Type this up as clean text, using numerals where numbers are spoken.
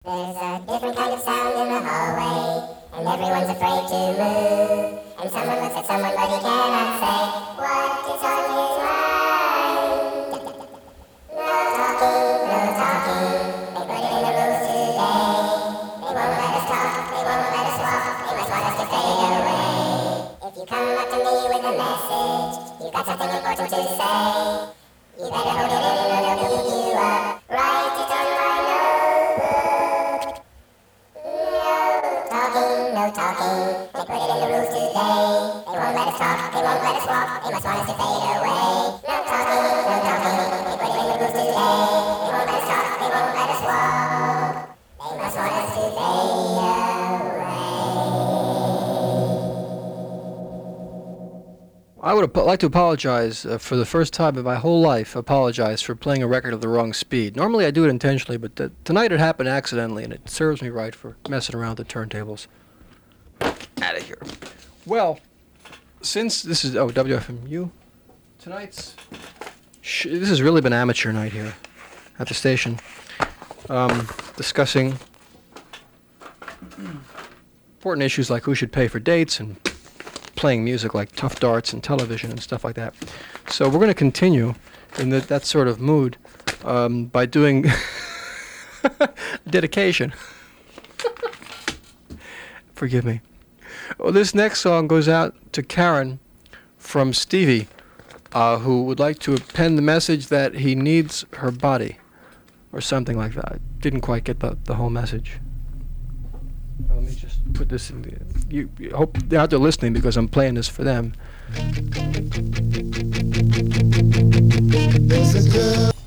There's a different kind of sound in the hallway, and everyone's afraid to move. And someone looks at someone, but he cannot say what is on his mind. No talking, no talking. They put it in the rules today. They won't let us talk, they won't let us walk. They must want us to fade away. If you come up to me with a message, you've got something important to say. You better hold it in or they'll beat you up. Write it on my notebook. No talking, they put it in the rules today. They won't let us talk, they won't let us walk. They must want us to fade away. No talking, they put it in the rules today. They won't let us talk, they won't let us walk. They must want us to fade away. I would like to apologize for the first time in my whole life, apologize for playing a record of the wrong speed. Normally I do it intentionally, but tonight it happened accidentally, and it serves me right for messing around with the turntables. Out of here. Well, since this is WFMU, tonight's this has really been amateur night here at the station, discussing important issues like who should pay for dates and playing music like Tough Darts and television and stuff like that. So we're going to continue in that sort of mood by doing dedication. Forgive me. Well, this next song goes out to Karen from Stevie, who would like to append the message that he needs her body, or something like that. Didn't quite get the whole message. Let me just put this in the... You hope they're out there listening because I'm playing this for them. There's a girl